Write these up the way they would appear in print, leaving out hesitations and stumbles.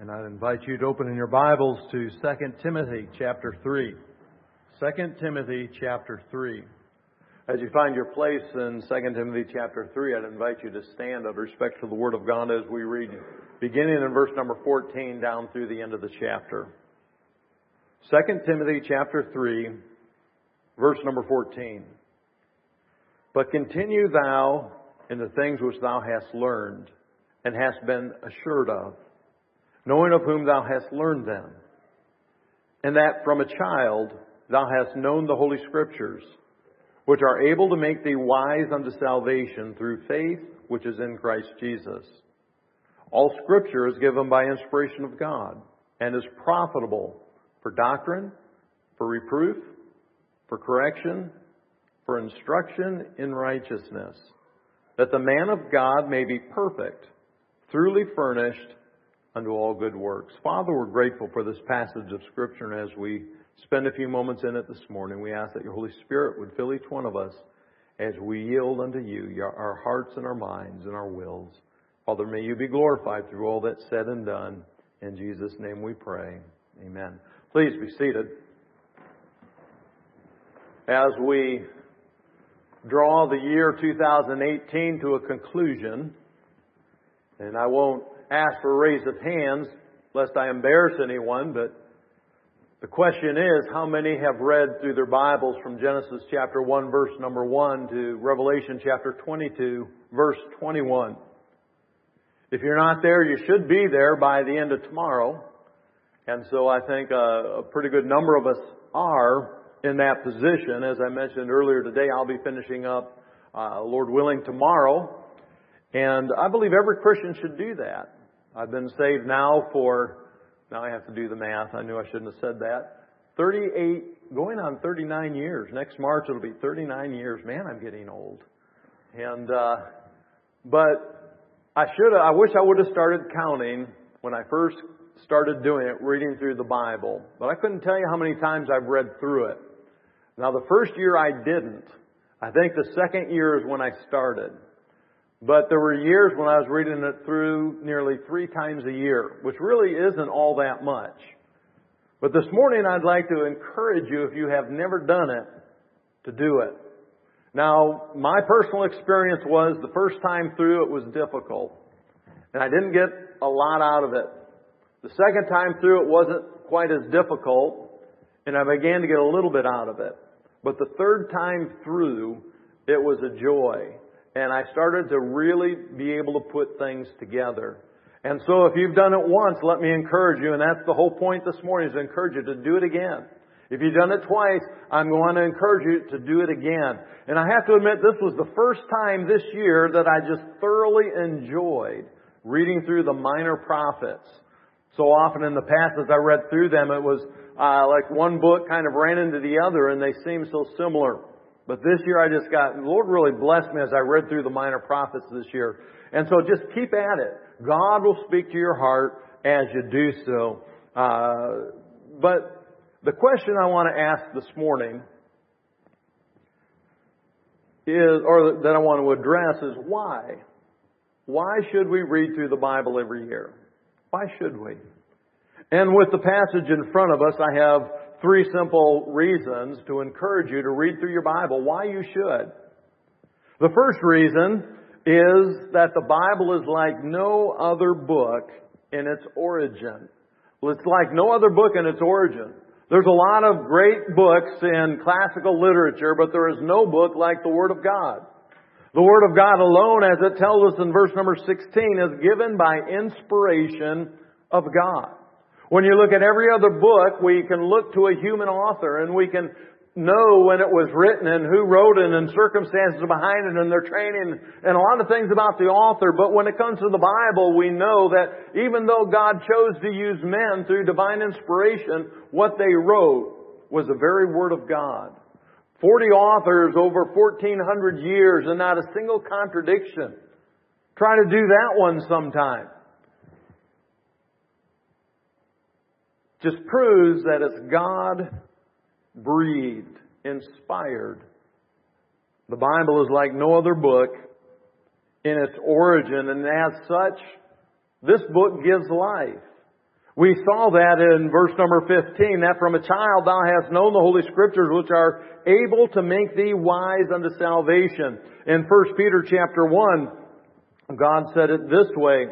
And I invite you to open in your Bibles to 2 Timothy chapter 3. 2 Timothy chapter 3. As you find your place in 2 Timothy chapter 3, I'd invite you to stand out of respect for the Word of God as we read, beginning in verse number 14 down through the end of the chapter. 2 Timothy chapter 3, verse number 14. But continue thou in the things which thou hast learned, and hast been assured of, knowing of whom thou hast learned them, and that from a child thou hast known the Holy Scriptures, which are able to make thee wise unto salvation through faith which is in Christ Jesus. All Scripture is given by inspiration of God, and is profitable for doctrine, for reproof, for correction, for instruction in righteousness, that the man of God may be perfect, truly furnished unto all good works. Father, we're grateful for this passage of Scripture, and as we spend a few moments in it this morning, we ask that your Holy Spirit would fill each one of us as we yield unto you our hearts and our minds and our wills. Father, may you be glorified through all that's said and done. In Jesus' name we pray. Amen. Please be seated. As we draw the year 2018 to a conclusion, and I won't ask for a raise of hands lest I embarrass anyone, but the question is, how many have read through their Bibles from Genesis chapter 1 verse number 1 to Revelation chapter 22 verse 21? If you're not there, you should be there by the end of tomorrow. And so I think a pretty good number of us are in that position. As I mentioned earlier today, I'll be finishing up, Lord willing, tomorrow. And I believe every Christian should do that. I've been saved now I have to do the math. I knew I shouldn't have said that. 38, going on 39 years. Next March it'll be 39 years. Man, I'm getting old. And, but I wish I would have started counting when I first started doing it, reading through the Bible. But I couldn't tell you how many times I've read through it. Now the first year I didn't. I think the second year is when I started. But there were years when I was reading it through nearly 3 times a year, which really isn't all that much. But this morning I'd like to encourage you, if you have never done it, to do it. Now, my personal experience was the first time through it was difficult. And I didn't get a lot out of it. The second time through it wasn't quite as difficult, and I began to get a little bit out of it. But the third time through, it was a joy. And I started to really be able to put things together. And so if you've done it once, let me encourage you, and that's the whole point this morning, is to encourage you to do it again. If you've done it twice, I'm going to encourage you to do it again. And I have to admit, this was the first time this year that I just thoroughly enjoyed reading through the minor prophets. So often in the past, as I read through them, it was like one book kind of ran into the other, and they seemed so similar. But this year the Lord really blessed me as I read through the minor prophets this year. And so just keep at it. God will speak to your heart as you do so. But the question I want to ask this morning that I want to address is why? Why should we read through the Bible every year? Why should we? And with the passage in front of us, I have 3 simple reasons to encourage you to read through your Bible, why you should. The first reason is that the Bible is like no other book in its origin. Well, it's like no other book in its origin. There's a lot of great books in classical literature, but there is no book like the Word of God. The Word of God alone, as it tells us in verse number 16, is given by inspiration of God. When you look at every other book, we can look to a human author and we can know when it was written and who wrote it and circumstances behind it and their training and a lot of things about the author. But when it comes to the Bible, we know that even though God chose to use men through divine inspiration, what they wrote was the very Word of God. 40 authors over 1,400 years and not a single contradiction. Try to do that one sometime. Just proves that it's God-breathed, inspired. The Bible is like no other book in its origin, and as such, this book gives life. We saw that in verse number 15, that from a child thou hast known the Holy Scriptures, which are able to make thee wise unto salvation. In 1 Peter chapter 1, God said it this way.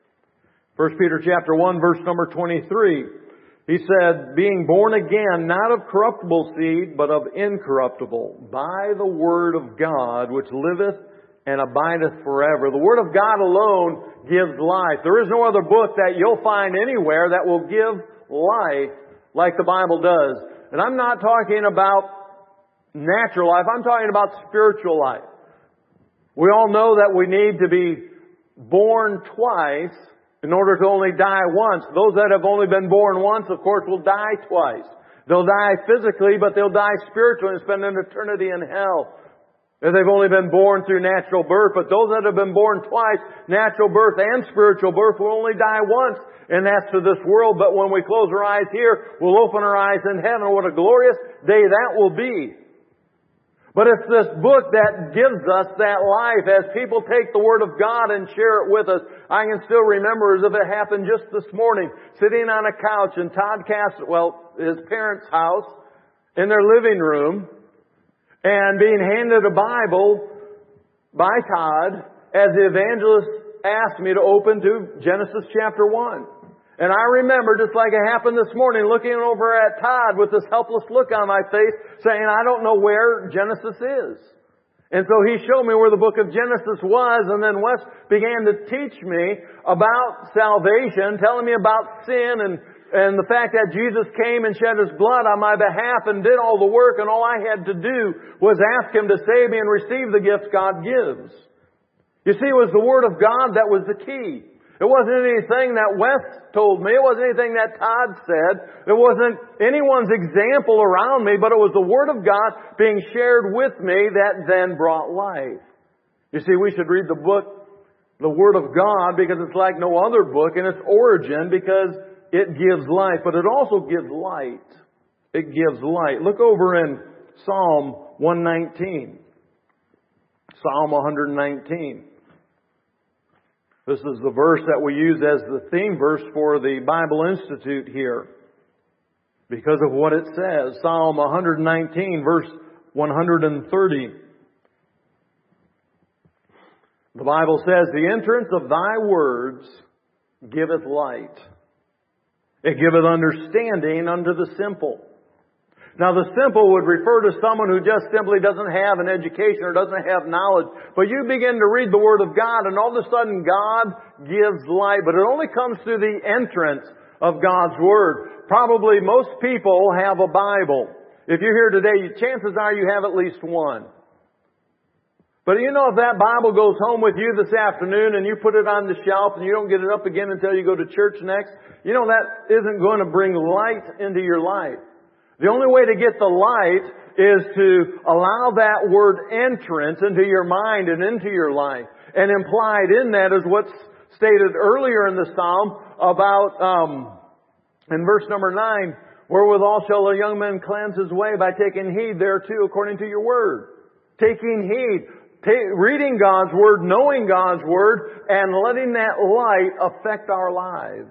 1 Peter chapter 1, verse number 23. He said, being born again, not of corruptible seed, but of incorruptible, by the word of God, which liveth and abideth forever. The Word of God alone gives life. There is no other book that you'll find anywhere that will give life like the Bible does. And I'm not talking about natural life. I'm talking about spiritual life. We all know that we need to be born twice in order to only die once. Those that have only been born once, of course, will die twice. They'll die physically, but they'll die spiritually and spend an eternity in hell. If they've only been born through natural birth. But those that have been born twice, natural birth and spiritual birth, will only die once. And that's to this world. But when we close our eyes here, we'll open our eyes in heaven. What a glorious day that will be. But it's this book that gives us that life. As people take the Word of God and share it with us, I can still remember as if it happened just this morning, sitting on a couch in Todd Castwell, his parents' house, in their living room, and being handed a Bible by Todd as the evangelist asked me to open to Genesis chapter 1. And I remember, just like it happened this morning, looking over at Todd with this helpless look on my face, saying, I don't know where Genesis is. And so he showed me where the book of Genesis was, and then Wes began to teach me about salvation, telling me about sin and the fact that Jesus came and shed His blood on my behalf and did all the work, and all I had to do was ask Him to save me and receive the gifts God gives. You see, it was the Word of God that was the key. It wasn't anything that Wes told me. It wasn't anything that Todd said. It wasn't anyone's example around me, but it was the Word of God being shared with me that then brought life. You see, we should read the book, the Word of God, because it's like no other book in its origin, because it gives life, but it also gives light. It gives light. Look over in Psalm 119. Psalm 119. This is the verse that we use as the theme verse for the Bible Institute here, because of what it says. Psalm 119, verse 130. The Bible says, the entrance of thy words giveth light. It giveth understanding unto the simple. Now the simple would refer to someone who just simply doesn't have an education or doesn't have knowledge. But you begin to read the Word of God and all of a sudden God gives light. But it only comes through the entrance of God's Word. Probably most people have a Bible. If you're here today, chances are you have at least one. But you know, if that Bible goes home with you this afternoon and you put it on the shelf and you don't get it up again until you go to church next, you know that isn't going to bring light into your life. The only way to get the light is to allow that word entrance into your mind and into your life. And implied in that is what's stated earlier in the Psalm about, in verse number 9, wherewithal shall a young man cleanse his way by taking heed thereto according to your word. Taking heed. Reading God's Word, knowing God's Word, and letting that light affect our lives.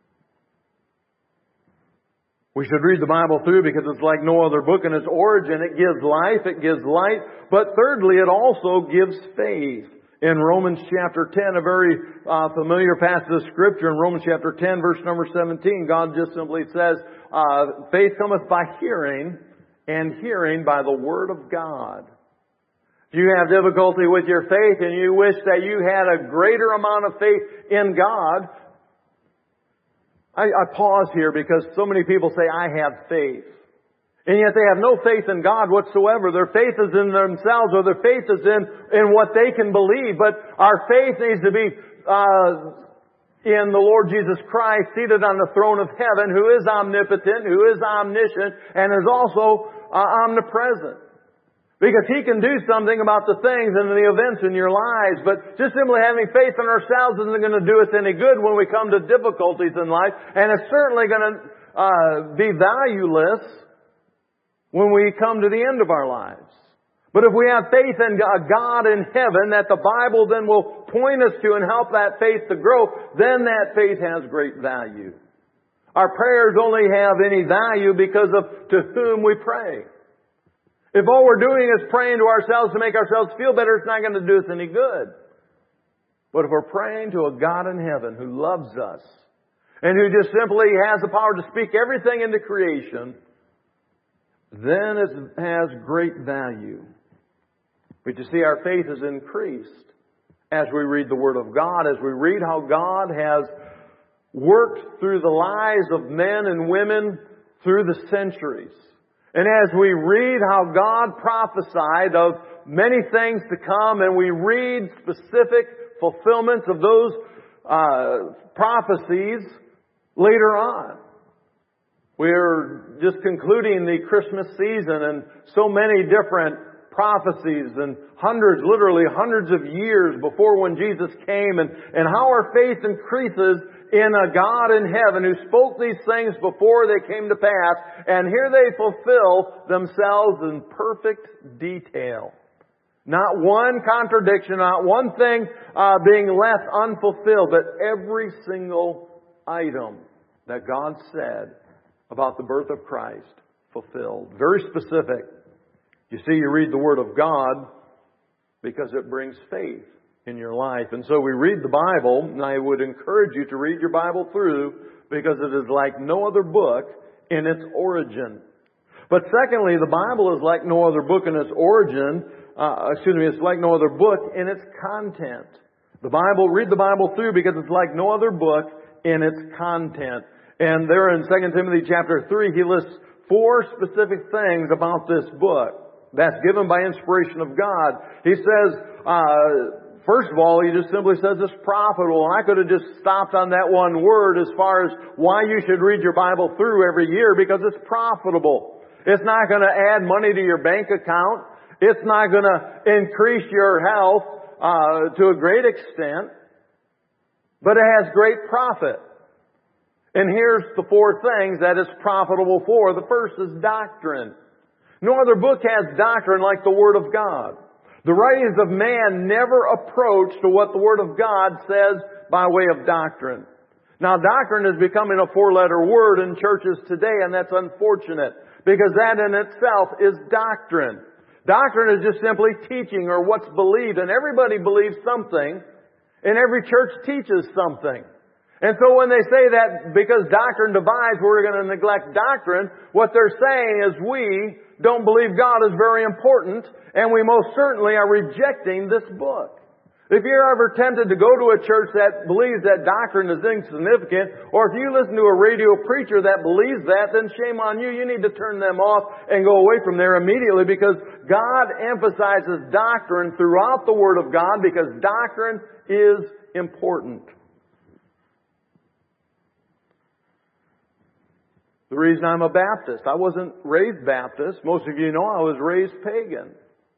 We should read the Bible through because it's like no other book in its origin. It gives life, it gives light, but thirdly, it also gives faith. In Romans chapter 10, a very familiar passage of Scripture, in Romans chapter 10, verse number 17, God just simply says, faith cometh by hearing, and hearing by the Word of God. If you have difficulty with your faith and you wish that you had a greater amount of faith in God, I pause here because so many people say, I have faith. And yet they have no faith in God whatsoever. Their faith is in themselves, or their faith is in what they can believe. But our faith needs to be in the Lord Jesus Christ, seated on the throne of heaven, who is omnipotent, who is omniscient, and is also omnipresent. Because He can do something about the things and the events in your lives. But just simply having faith in ourselves isn't going to do us any good when we come to difficulties in life. And it's certainly going to be valueless when we come to the end of our lives. But if we have faith in God in heaven that the Bible then will point us to and help that faith to grow, then that faith has great value. Our prayers only have any value because of to whom we pray. If all we're doing is praying to ourselves to make ourselves feel better, it's not going to do us any good. But if we're praying to a God in heaven who loves us and who just simply has the power to speak everything into creation, then it has great value. But you see, our faith is increased as we read the Word of God, as we read how God has worked through the lives of men and women through the centuries. And as we read how God prophesied of many things to come, and we read specific fulfillments of those prophecies later on. We're just concluding the Christmas season, and so many different prophecies and literally hundreds of years before when Jesus came, and how our faith increases in a God in heaven who spoke these things before they came to pass, and here they fulfill themselves in perfect detail. Not one contradiction, not one thing being left unfulfilled, but every single item that God said about the birth of Christ fulfilled. Very specific. You see, you read the Word of God because it brings faith in your life. And so we read the Bible, and I would encourage you to read your Bible through because it is like no other book in its origin. But secondly, the Bible is like no other book in its origin. It's like no other book in its content. Read the Bible through because it's like no other book in its content. And there in 2 Timothy chapter 3, he lists 4 specific things about this book that's given by inspiration of God. He says, first of all, he just simply says it's profitable. And I could have just stopped on that one word as far as why you should read your Bible through every year, because it's profitable. It's not going to add money to your bank account. It's not going to increase your health to a great extent, but it has great profit. And here's the 4 things that it's profitable for. The first is doctrine. No other book has doctrine like the Word of God. The writings of man never approach to what the Word of God says by way of doctrine. Now, doctrine is becoming a 4-letter word in churches today, and that's unfortunate, because that in itself is doctrine. Doctrine is just simply teaching or what's believed, and everybody believes something, and every church teaches something. And so when they say that because doctrine divides, we're going to neglect doctrine, what they're saying is we don't believe God is very important, and we most certainly are rejecting this book. If you're ever tempted to go to a church that believes that doctrine is insignificant, or if you listen to a radio preacher that believes that, then shame on you. You need to turn them off and go away from there immediately, because God emphasizes doctrine throughout the Word of God, because doctrine is important. The reason I'm a Baptist, I wasn't raised Baptist. Most of you know I was raised pagan.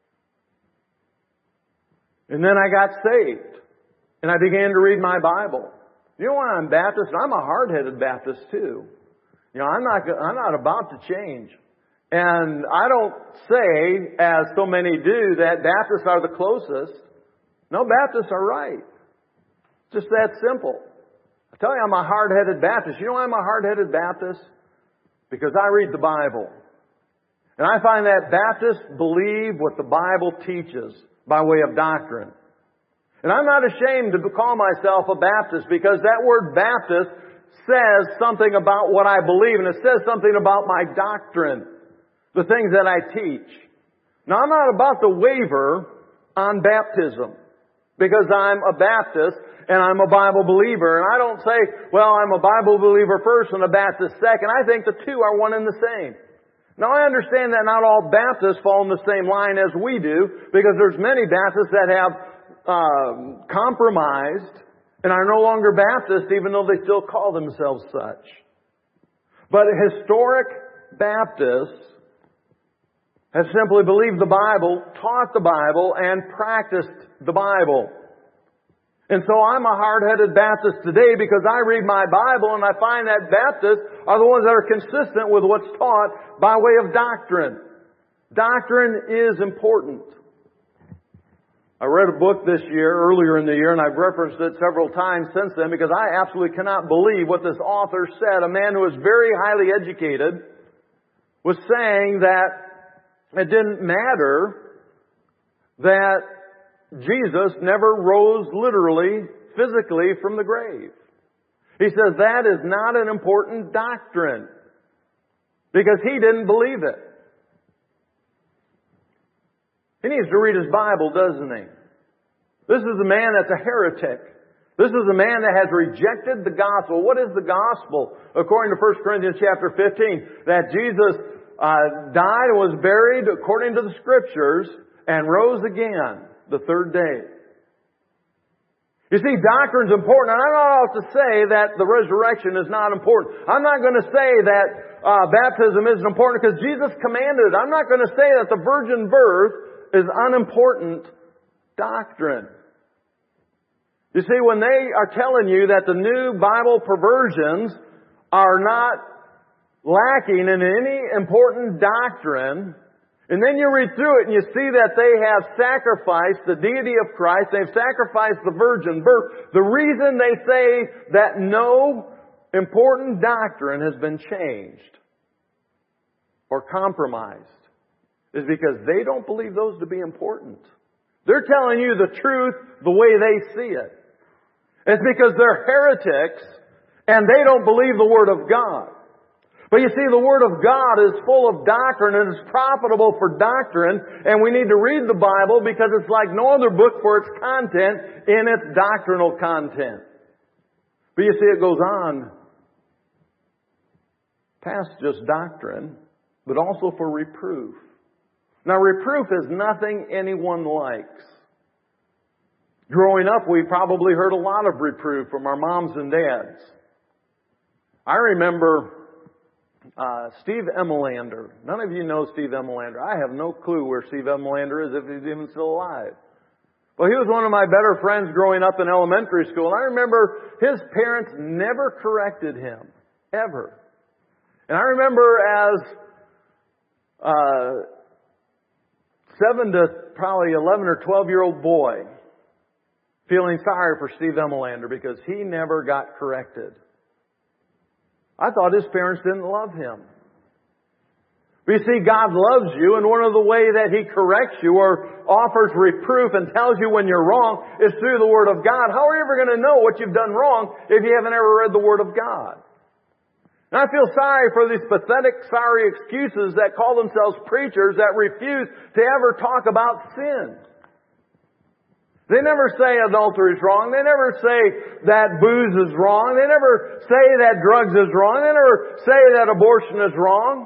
And then I got saved. And I began to read my Bible. You know why I'm Baptist? I'm a hard-headed Baptist too. You know, I'm not about to change. And I don't say, as so many do, that Baptists are the closest. No, Baptists are right. Just that simple. I tell you, I'm a hard-headed Baptist. You know why I'm a hard-headed Baptist? Because I read the Bible. And I find that Baptists believe what the Bible teaches by way of doctrine. And I'm not ashamed to call myself a Baptist, because that word Baptist says something about what I believe, and it says something about my doctrine, the things that I teach. Now, I'm not about to waver on baptism, because I'm a Baptist and I'm a Bible believer. And I don't say, well, I'm a Bible believer first and a Baptist second. I think the two are one and the same. Now, I understand that not all Baptists fall in the same line as we do, because there's many Baptists that have compromised and are no longer Baptists, even though they still call themselves such. But historic Baptists have simply believed the Bible, taught the Bible, and practiced the Bible. And so I'm a hard-headed Baptist today because I read my Bible and I find that Baptists are the ones that are consistent with what's taught by way of doctrine. Doctrine is important. I read a book this year, earlier in the year, and I've referenced it several times since then because I absolutely cannot believe what this author said. A man who was very highly educated was saying that it didn't matter that Jesus never rose literally, physically from the grave. He says that is not an important doctrine because he didn't believe it. He needs to read his Bible, doesn't he? This is a man that's a heretic. This is a man that has rejected the gospel. What is the gospel? According to 1 Corinthians chapter 15, that Jesus died and was buried according to the Scriptures and rose again the third day. You see, doctrine's important, and I'm not out to say that the resurrection is not important. I'm not going to say that baptism isn't important because Jesus commanded it. I'm not going to say that the virgin birth is unimportant doctrine. You see, when they are telling you that the new Bible perversions are not lacking in any important doctrine, and then you read through it and you see that they have sacrificed the deity of Christ, they've sacrificed the virgin birth. The reason they say that no important doctrine has been changed or compromised is because they don't believe those to be important. They're telling you the truth the way they see it. It's because they're heretics and they don't believe the Word of God. But you see, the Word of God is full of doctrine and is profitable for doctrine, and we need to read the Bible because it's like no other book for its content in its doctrinal content. But you see, it goes on past just doctrine, but also for reproof. Now, reproof is nothing anyone likes. Growing up, we probably heard a lot of reproof from our moms and dads. I remember Steve Emmelander. None of you know Steve Emmelander. I have no clue where Steve Emmelander is, if he's even still alive. Well, he was one of my better friends growing up in elementary school. And I remember his parents never corrected him. Ever. And I remember as 7 to probably 11 or 12-year-old boy feeling sorry for Steve Emmelander because he never got corrected. I thought his parents didn't love him. But you see, God loves you, and one of the way that He corrects you or offers reproof and tells you when you're wrong is through the Word of God. How are you ever going to know what you've done wrong if you haven't ever read the Word of God? And I feel sorry for these pathetic, sorry excuses that call themselves preachers that refuse to ever talk about sin. They never say adultery is wrong. They never say that booze is wrong. They never say that drugs is wrong. They never say that abortion is wrong.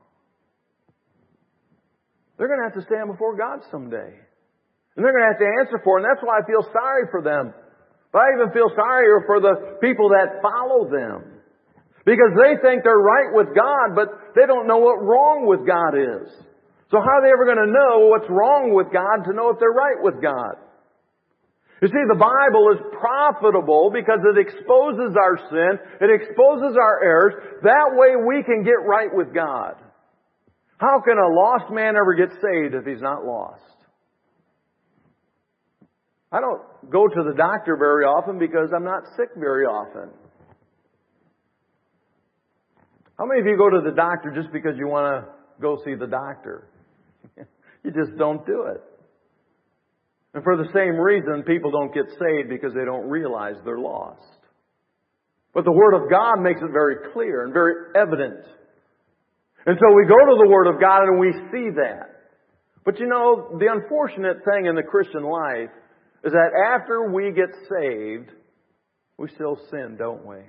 They're going to have to stand before God someday. And they're going to have to answer for it. And that's why I feel sorry for them. But I even feel sorrier for the people that follow them. Because they think they're right with God, but they don't know what wrong with God is. So how are they ever going to know what's wrong with God to know if they're right with God? You see, the Bible is profitable because it exposes our sin. It exposes our errors. That way we can get right with God. How can a lost man ever get saved if he's not lost? I don't go to the doctor very often because I'm not sick very often. How many of you go to the doctor just because you want to go see the doctor? You just don't do it. And for the same reason, people don't get saved because they don't realize they're lost. But the Word of God makes it very clear and very evident. And so we go to the Word of God and we see that. But you know, the unfortunate thing in the Christian life is that after we get saved, we still sin, don't we?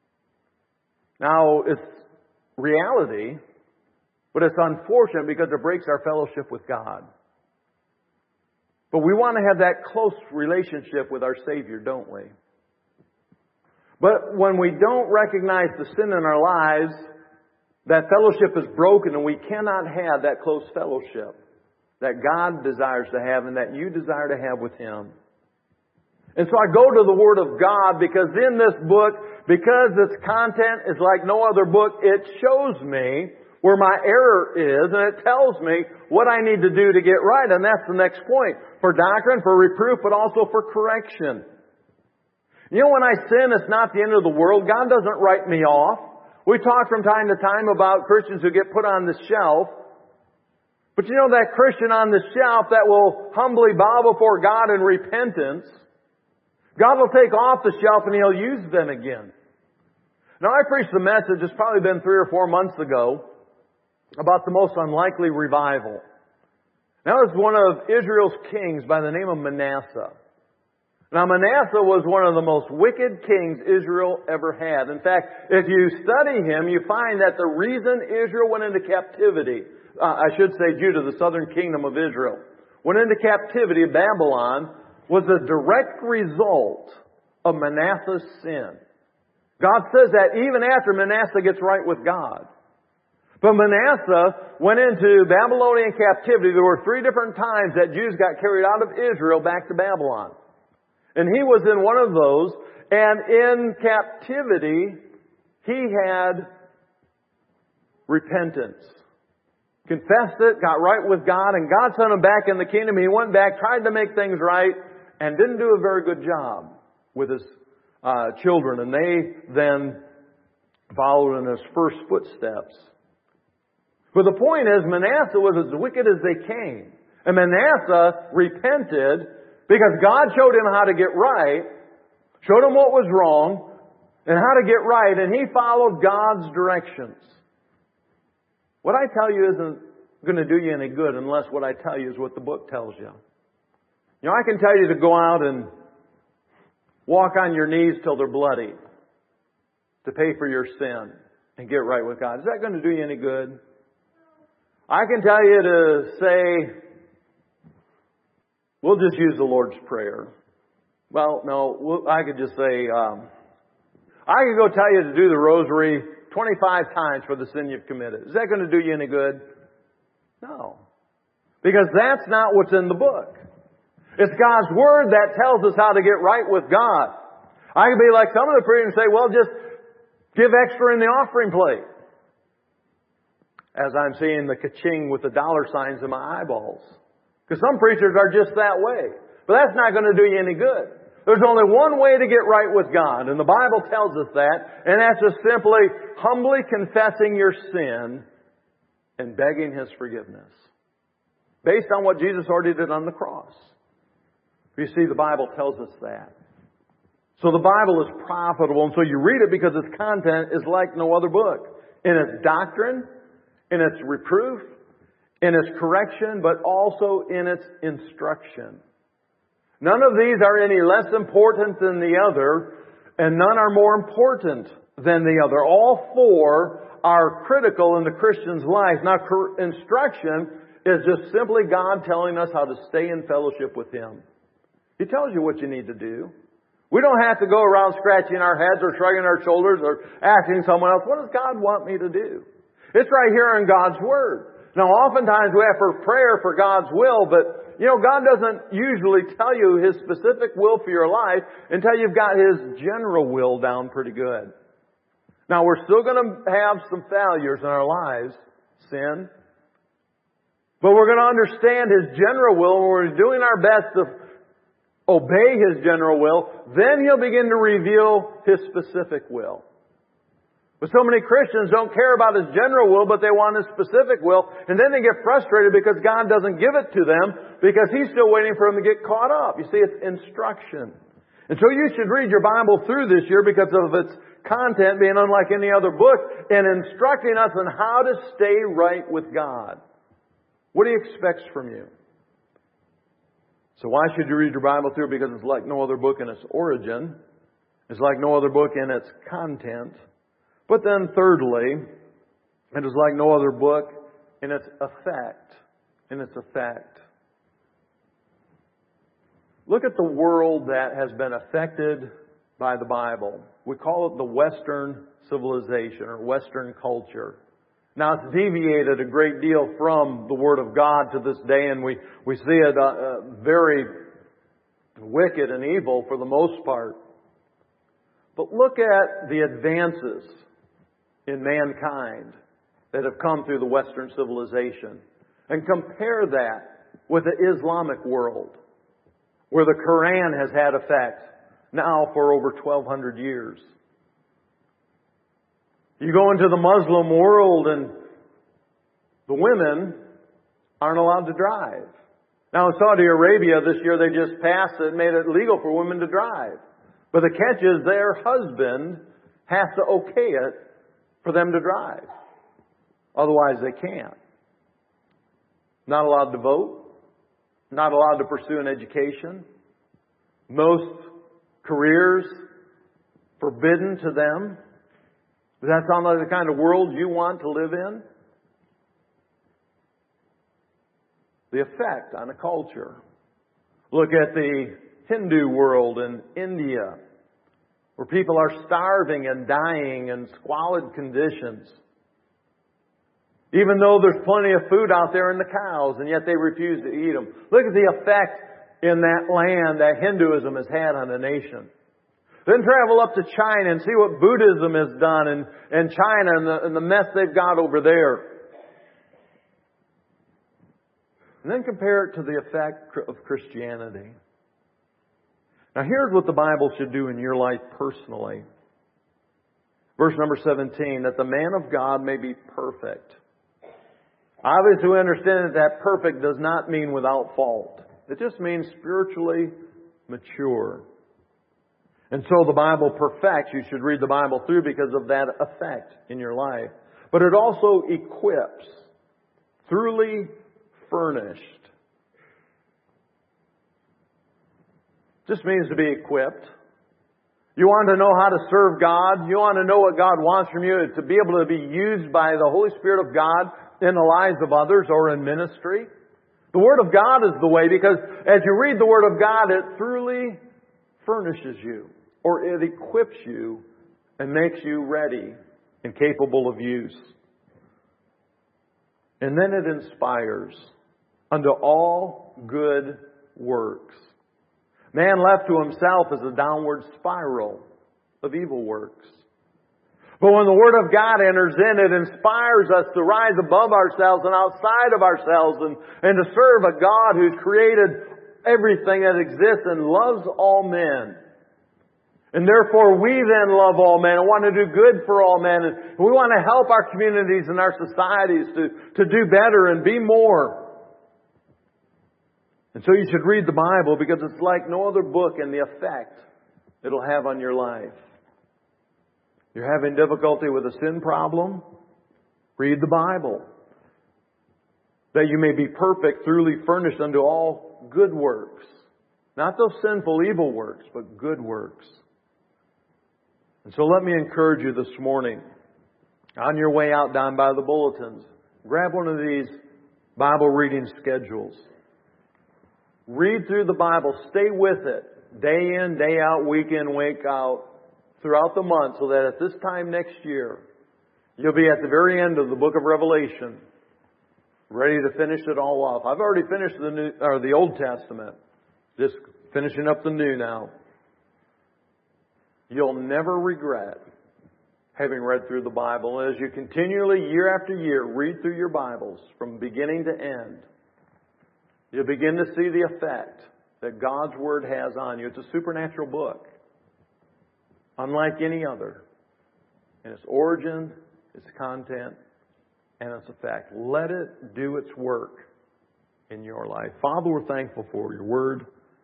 Now, it's reality, but it's unfortunate because it breaks our fellowship with God. But we want to have that close relationship with our Savior, don't we? But when we don't recognize the sin in our lives, that fellowship is broken and we cannot have that close fellowship that God desires to have and that you desire to have with Him. And so I go to the Word of God because in this book, because its content is like no other book, it shows me where my error is, and it tells me what I need to do to get right. And that's the next point. For doctrine, for reproof, but also for correction. You know, when I sin, it's not the end of the world. God doesn't write me off. We talk from time to time about Christians who get put on the shelf. But you know, that Christian on the shelf that will humbly bow before God in repentance, God will take off the shelf and He'll use them again. Now, I preached a message, it's probably been 3 or 4 months ago, about the most unlikely revival. That was one of Israel's kings by the name of Manasseh. Now, Manasseh was one of the most wicked kings Israel ever had. In fact, if you study him, you find that the reason Israel went into captivity, I should say Judah, the southern kingdom of Israel, went into captivity of Babylon, was a direct result of Manasseh's sin. God says that even after Manasseh gets right with God. But Manasseh went into Babylonian captivity. There were 3 different times that Jews got carried out of Israel back to Babylon. And he was in one of those. And in captivity, he had repentance. Confessed it, got right with God, and God sent him back in the kingdom. He went back, tried to make things right, and didn't do a very good job with his children. And they then followed in his first footsteps. But the point is, Manasseh was as wicked as they came. And Manasseh repented because God showed him how to get right, showed him what was wrong, and how to get right, and he followed God's directions. What I tell you isn't going to do you any good unless what I tell you is what the book tells you. You know, I can tell you to go out and walk on your knees till they're bloody to pay for your sin and get right with God. Is that going to do you any good? I can tell you to say, we'll just use the Lord's Prayer. Well, no, I could just say, I could go tell you to do the rosary 25 times for the sin you've committed. Is that going to do you any good? No. Because that's not what's in the book. It's God's Word that tells us how to get right with God. I could be like some of the preachers and say, well, just give extra in the offering plate. As I'm seeing the ka-ching with the dollar signs in my eyeballs. Because some preachers are just that way. But that's not going to do you any good. There's only one way to get right with God, and the Bible tells us that, and that's just simply humbly confessing your sin and begging His forgiveness. Based on what Jesus already did on the cross. You see, the Bible tells us that. So the Bible is profitable, and so you read it because its content is like no other book. In its doctrine, in its reproof, in its correction, but also in its instruction. None of these are any less important than the other, and none are more important than the other. All 4 are critical in the Christian's life. Now, instruction is just simply God telling us how to stay in fellowship with Him. He tells you what you need to do. We don't have to go around scratching our heads or shrugging our shoulders or asking someone else, what does God want me to do? It's right here in God's Word. Now, oftentimes we have for prayer for God's will, but, you know, God doesn't usually tell you His specific will for your life until you've got His general will down pretty good. Now, we're still going to have some failures in our lives, sin, but we're going to understand His general will, and we're doing our best to obey His general will, then He'll begin to reveal His specific will. But so many Christians don't care about His general will, but they want His specific will. And then they get frustrated because God doesn't give it to them because He's still waiting for them to get caught up. You see, it's instruction. And so you should read your Bible through this year because of its content being unlike any other book and instructing us on how to stay right with God. What He expects from you. So why should you read your Bible through? Because it's like no other book in its origin. It's like no other book in its content. But then thirdly, it is like no other book in its effect. In its effect. Look at the world that has been affected by the Bible. We call it the Western civilization or Western culture. Now it's deviated a great deal from the Word of God to this day, and we see it very wicked and evil for the most part. But look at the advances in mankind. that have come through the Western civilization. And compare that with the Islamic world, where the Quran has had effect now for over 1,200 years. You go into the Muslim world and the women aren't allowed to drive. Now in Saudi Arabia this year they just passed it and made it legal for women to drive. But the catch is their husband has to okay it for them to drive. Otherwise they can't. Not allowed to vote. Not allowed to pursue an education. Most careers forbidden to them. Does that sound like the kind of world you want to live in? The effect on a culture. Look at the Hindu world in India, where people are starving and dying in squalid conditions. Even though there's plenty of food out there in the cows, and yet they refuse to eat them. Look at the effect in that land that Hinduism has had on a nation. Then travel up to China and see what Buddhism has done in China and the mess they've got over there. And then compare it to the effect of Christianity. Now here's what the Bible should do in your life personally. Verse number 17, that the man of God may be perfect. Obviously we understand that perfect does not mean without fault. It just means spiritually mature. And so the Bible perfects. You should read the Bible through because of that effect in your life. But it also equips. Thoroughly furnished. Just means to be equipped. You want to know how to serve God. You want to know what God wants from you. To be able to be used by the Holy Spirit of God in the lives of others or in ministry. The Word of God is the way, because as you read the Word of God, it thoroughly furnishes you, or it equips you and makes you ready and capable of use. And then it inspires unto all good works. Man left to himself is a downward spiral of evil works. But when the Word of God enters in, it inspires us to rise above ourselves and outside of ourselves and to serve a God who's created everything that exists and loves all men. And therefore we then love all men and want to do good for all men. And we want to help our communities and our societies to do better and be more. And so you should read the Bible because it's like no other book in the effect it'll have on your life. You're having difficulty with a sin problem? Read the Bible. That you may be perfect, thoroughly furnished unto all good works. Not those sinful, evil works, but good works. And so let me encourage you this morning. On your way out down by the bulletins, grab one of these Bible reading schedules. Read through the Bible. Stay with it. Day in, day out, week in, week out. Throughout the month, so that at this time next year, you'll be at the very end of the book of Revelation, ready to finish it all off. I've already finished the Old Testament, just finishing up the New now. You'll never regret having read through the Bible. As you continually, year after year, read through your Bibles from beginning to end, you'll begin to see the effect that God's Word has on you. It's a supernatural book. Unlike any other. In its origin, its content, and its effect. Let it do its work in your life. Father, we're thankful for your Word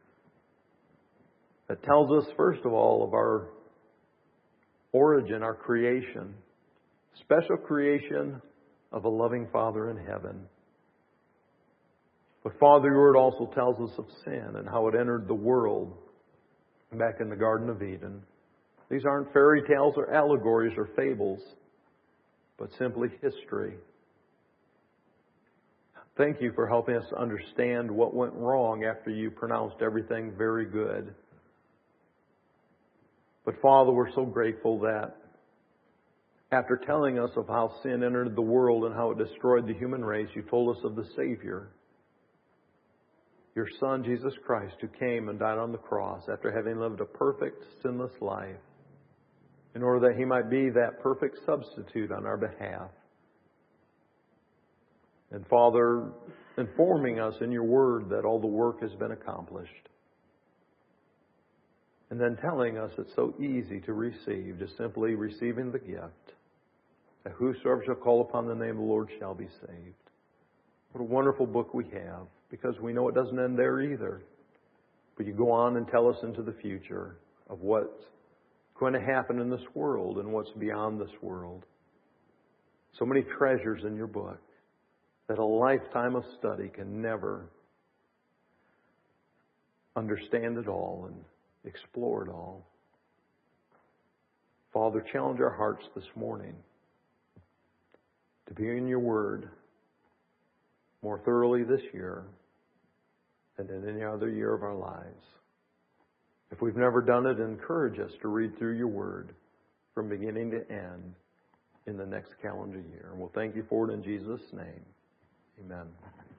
that tells us, first of all, of our origin, our creation. Special creation of a loving Father in heaven. But Father, your Word also tells us of sin and how it entered the world back in the Garden of Eden. These aren't fairy tales or allegories or fables, but simply history. Thank you for helping us to understand what went wrong after you pronounced everything very good. But Father, we're so grateful that after telling us of how sin entered the world and how it destroyed the human race, you told us of the Savior, your Son, Jesus Christ, who came and died on the cross after having lived a perfect, sinless life, in order that He might be that perfect substitute on our behalf. And Father, informing us in your word that all the work has been accomplished. And then telling us it's so easy to receive, just simply receiving the gift. That whosoever shall call upon the name of the Lord shall be saved. What a wonderful book we have, because we know it doesn't end there either. But you go on and tell us into the future of what's going to happen in this world and what's beyond this world. So many treasures in your book that a lifetime of study can never understand it all and explore it all. Father, challenge our hearts this morning to be in your word more thoroughly this year than in any other year of our lives. If we've never done it, encourage us to read through your word from beginning to end in the next calendar year. And we'll thank you for it in Jesus' name. Amen.